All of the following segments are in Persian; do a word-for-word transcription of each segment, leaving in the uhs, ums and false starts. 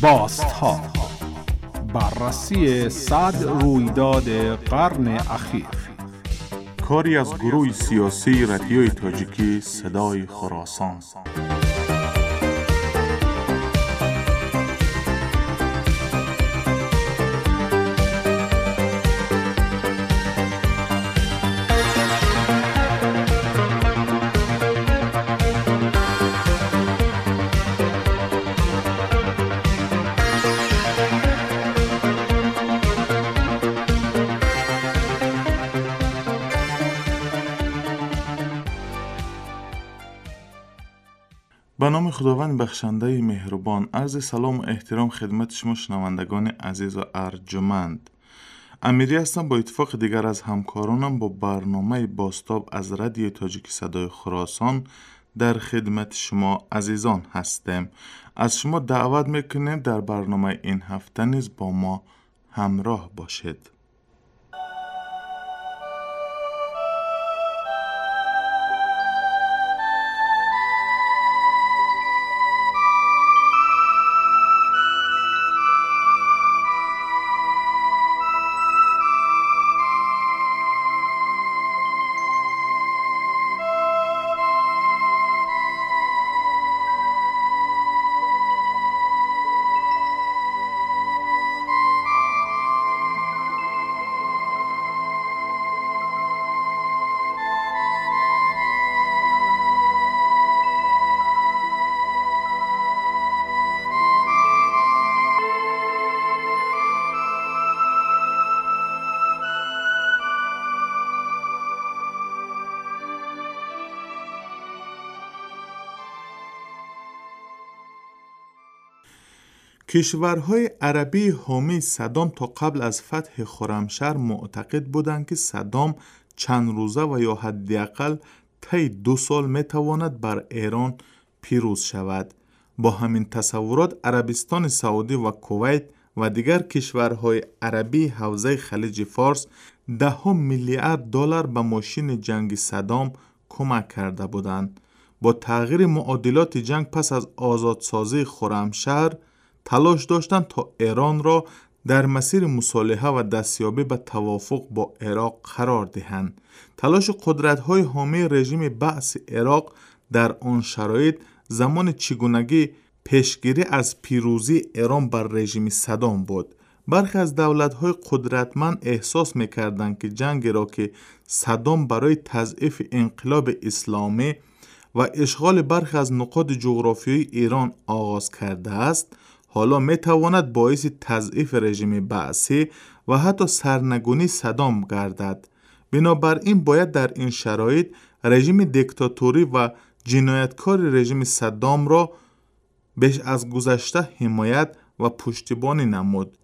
باستها، بررسی صد رویداد قرن اخیر. کاری از گروه سیاسی رادیوی تاجیکی صدای خراسان. به نام خداوند بخشنده مهربان، عرض سلام و احترام خدمت شما شنوندگان عزیز و ارجمند. امیری هستم. با اتفاق دیگر از همکارانم با برنامه باستاب از رادیو تاجیکی صدای خراسان در خدمت شما عزیزان هستیم. از شما دعوت میکنیم در برنامه این هفته نیز با ما همراه باشید. کشورهای عربی حامی صدام تا قبل از فتح خرمشهر معتقد بودند که صدام چند روزه و یا حداقل طی دو سال میتواند بر ایران پیروز شود. با همین تصورات عربستان سعودی و کویت و دیگر کشورهای عربی حوزه خلیج فارس ده ها میلیارد دلار به ماشین جنگی صدام کمک کرده بودند. با تغییر معادلات جنگ پس از آزادسازی خرمشهر تلاش داشتند تا ایران را در مسیر مصالحه و دستیابی به توافق با عراق قرار دهند. تلاش قدرت‌های حامی رژیم بعث عراق در آن شرایط زمان چگونگی پیشگیری از پیروزی ایران بر رژیم صدام بود. برخی از دولت‌های قدرتمند احساس می‌کردند که جنگی را که صدام برای تضعیف انقلاب اسلامی و اشغال برخی از نقاط جغرافیایی ایران آغاز کرده است، حالا می تواند باعث تضعیف رژیم بعثی و حتی سرنگونی صدام گردد. بنابراین باید در این شرایط رژیم دیکتاتوری و جنایتکار رژیم صدام را بیش از گذشته حمایت و پشتیبانی نمود.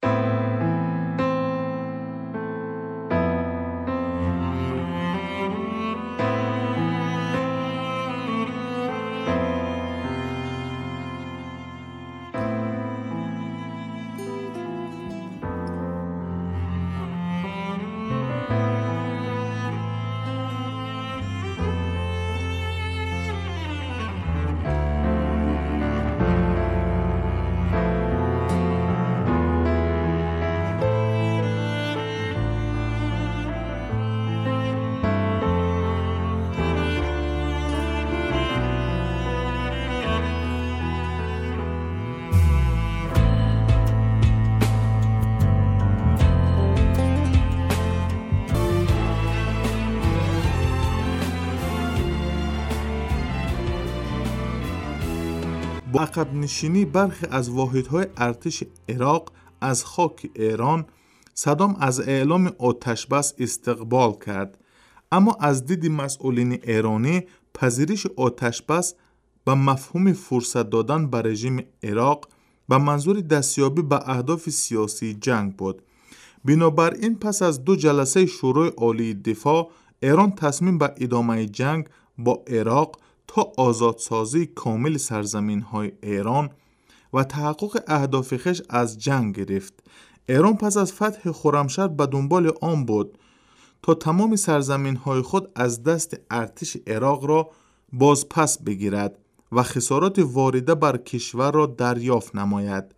با عقب نشینی برخی از واحدهای ارتش عراق از خاک ایران، صدام از اعلام آتش بس استقبال کرد. اما از دید مسئولین ایرانی پذیرش آتش بس به مفهوم فرصت دادن به رژیم عراق به منظور دستیابی به اهداف سیاسی جنگ بود. بنابراین پس از دو جلسه شورای عالی دفاع، ایران تصمیم به ادامه جنگ با عراق تا آزادسازی کامل سرزمین‌های ایران و تحقق اهداف خویش از جنگ گرفت. ایران پس از فتح خرمشهر به دنبال آن بود تا تمام سرزمین‌های خود از دست ارتش عراق را باز پس بگیرد و خسارات وارده بر کشور را دریافت نماید.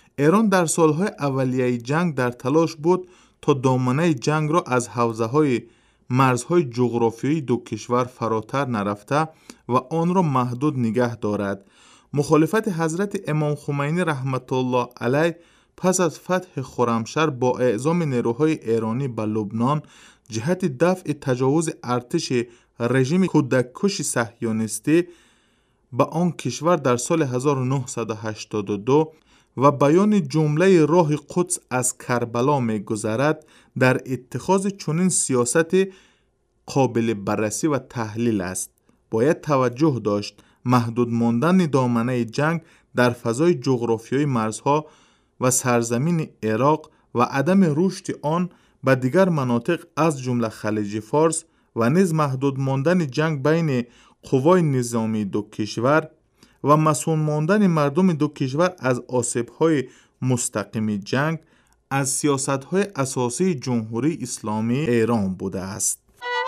ایران در سالهای اولیه جنگ در تلاش بود تا دامنه جنگ را از حوزه‌های مرزهای جغرافیایی دو کشور فراتر نرفته و آن را محدود نگه دارد. مخالفت حضرت امام خمینی رحمت الله علیه پس از فتح خرمشهر با اعزام نیروهای ایرانی به لبنان جهت دفع تجاوز ارتش رژیم کودککش صهیونیستی به آن کشور در سال هزار و نهصد و هشتاد و دو و بیان جمله راه قدس از کربلا می گذرد در اتخاذ چنین سیاست قابل بررسی و تحلیل است. باید توجه داشت محدود ماندن دامنه جنگ در فضای جغرافیایی مرزها و سرزمین عراق و عدم رشد آن به دیگر مناطق از جمله خلیج فارس و نیز محدود ماندن جنگ بین قوای نظامی دو کشور و مسئول ماندن مردم دو کشور از آسیب‌های مستقیم جنگ از سیاست‌های اساسی جمهوری اسلامی ایران بوده است.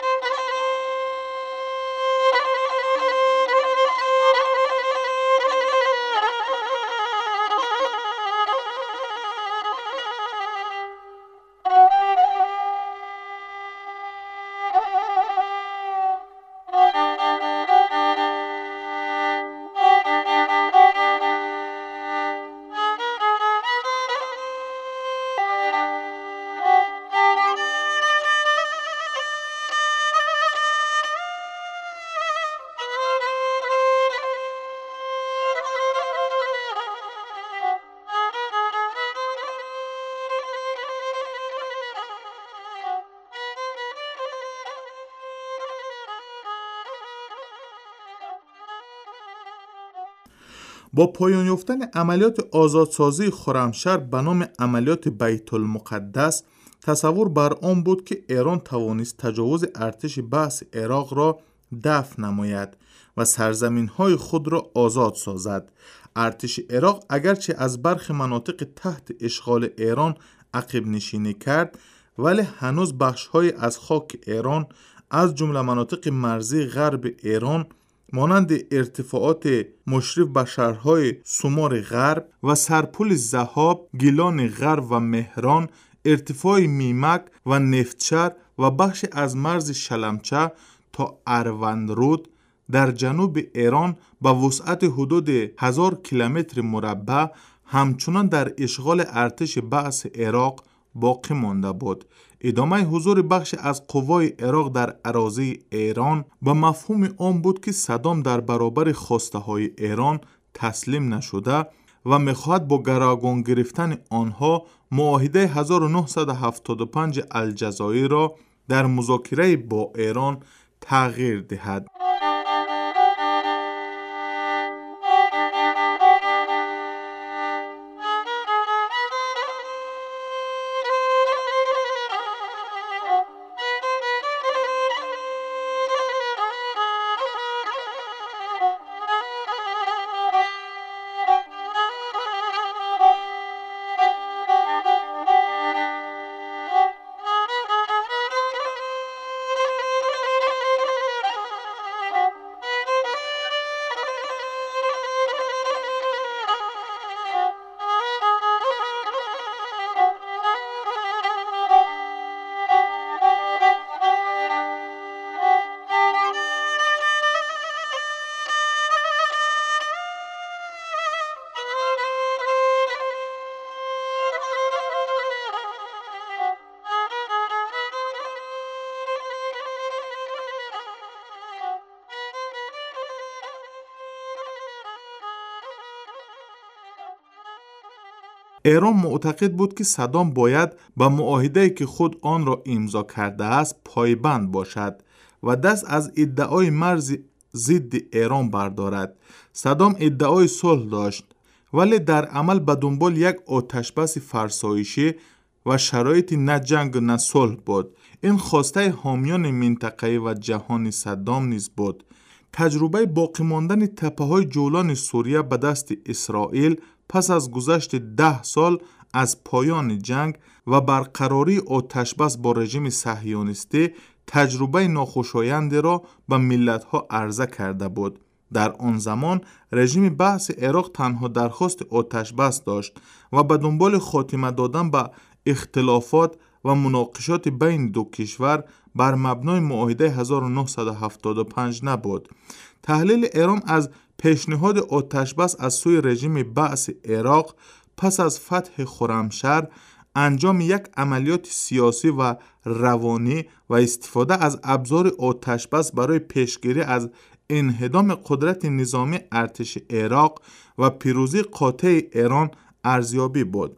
با پایان یافتن عملیات آزادسازی خرمشهر به نام عملیات بیت المقدس تصور بر آن بود که ایران توانست تجاوز ارتش بعث عراق را دفع نماید و سرزمین‌های خود را آزاد سازد. ارتش عراق اگرچه از برخی مناطق تحت اشغال ایران عقب نشینی کرد، ولی هنوز بخش‌های از خاک ایران از جمله مناطق مرزی غرب ایران مانند ارتفاعات مشرف به شهرهای سومار غرب و سرپل ذهاب، گیلان غرب و مهران، ارتفاع میمک و نفتچر و بخش از مرز شلمچه تا اروندرود در جنوب ایران با وسعت حدود هزار کیلومتر مربع همچنان در اشغال ارتش بعث عراق باقی مانده بود. ادامه حضور بخش از قوای عراق در اراضی ایران به مفهوم آن بود که صدام در برابر خواسته های ایران تسلیم نشده و میخواهد با گروگان گرفتن آنها معاهده هزار و نهصد و هفتاد و پنج الجزایر را در مذاکره با ایران تغییر دهد. ایران معتقد بود که صدام باید به معاهده‌ای که خود آن را امضا کرده است پایبند باشد و دست از ادعای مرز ضد ایران بردارد. صدام ادعای صلح داشت، ولی در عمل به دنبال یک آتشبس فرسایشی و شرایط نه جنگ نه صلح بود. این خواسته حامیان منطقه‌ای و جهانی صدام نیز بود. تجربه باقی ماندن تپه‌های جولان سوریه به دست اسرائیل پس از گذشت ده سال از پایان جنگ و برقراری آتشبس با رژیم صهیونیستی تجربه ناخوشایندی را به ملت‌ها عرضه کرده بود. در آن زمان رژیم بأس عراق تنها درخواست آتش بس داشت و به دنبال خاتمه دادن به اختلافات و مناقشات بین دو کشور بر مبنای معاهده هزار و نهصد و هفتاد و پنج نبود. تحلیل ایران از پیشنهاد آتش بس از سوی رژیم بأس عراق پس از فتح خرمشهر انجام یک عملیات سیاسی و روانی و استفاده از ابزار آتش بس برای پیشگیری از انهدام قدرت نظامی ارتش عراق و پیروزی قاطع ایران ارزیابی بود.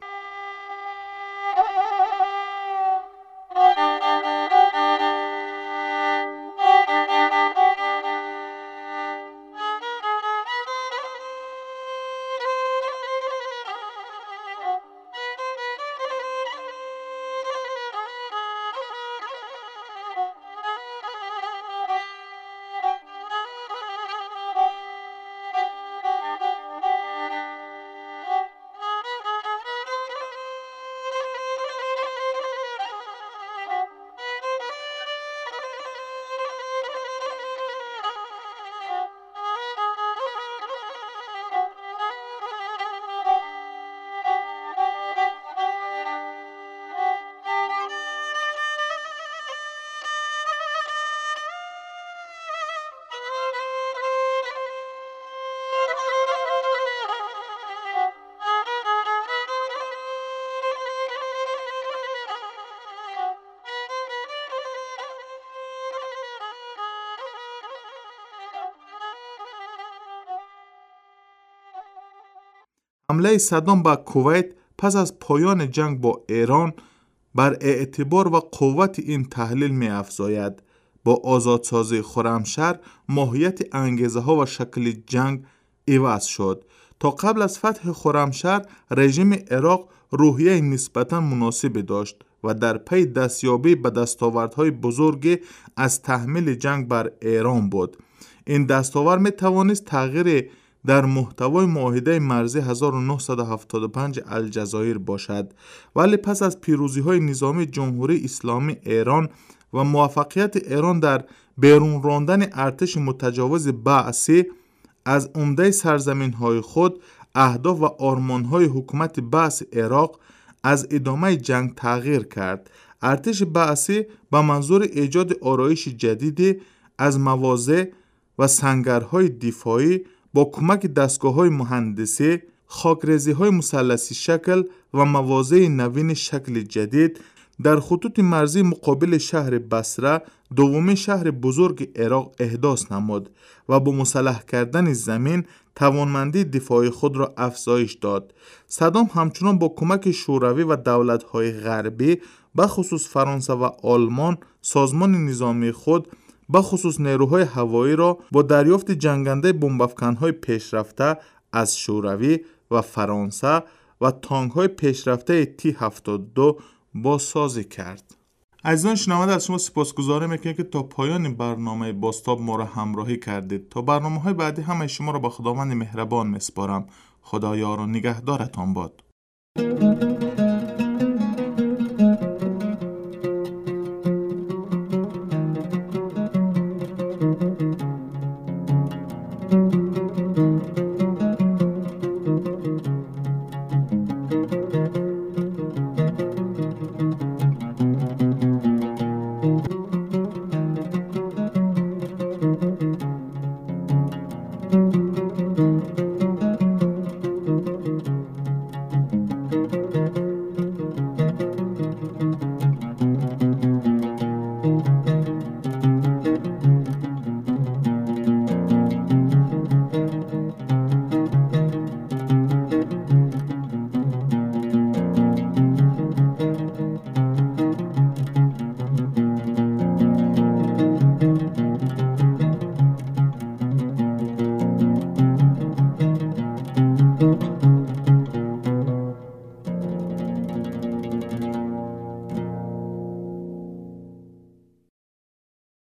حمله صدام به کویت پس از پایان جنگ با ایران بر اعتبار و قوت این تحلیل می افزاید. با آزادسازی خرمشهر ماهیت انگیزه ها و شکل جنگ عوض شد. تا قبل از فتح خرمشهر رژیم عراق روحیه نسبتا مناسبی داشت و در پی دستیابی به دستاوردهای بزرگی از تحمیل جنگ بر ایران بود. این دستاورد می توانست تغییر در محتوای معاهده مرزی هزار و نهصد و هفتاد و پنج الجزایر باشد، ولی پس از پیروزی های نظامی جمهوری اسلامی ایران و موفقیت ایران در بیرون راندن ارتش متجاوز بعثی از عمده سرزمین های خود، اهداف و آرمان های حکومت بعث عراق از ادامه جنگ تغییر کرد. ارتش بعثی به منظور ایجاد آرایش جدیدی از مواضع و سنگرهای دفاعی با کمک دستگاه‌های مهندسی، خاکریزی‌های مثلثی شکل و مواضع نوین شکل جدید در خطوط مرزی مقابل شهر بصره، دومین شهر بزرگ عراق، احداث نمود و با مسلح کردن زمین توانمندی دفاعی خود را افزایش داد. صدام همچنان با کمک شوروی و دولت‌های غربی، به خصوص فرانسه و آلمان، سازمان نظامی خود به خصوص نیروهای هوایی را با دریافت جنگنده بمب‌افکن‌های پیشرفته از شوروی و فرانسه و تانک‌های پیشرفته تی هفتاد و دو بازسازی کرد. عزیزان شنونده، از شما سپاسگزاری میکنم که تا پایان برنامه بازتاب ما را همراهی کردید. تا برنامه‌های بعدی همه شما را به خداوند مهربان میسپارم. خدا یار و نگهدارتان باد.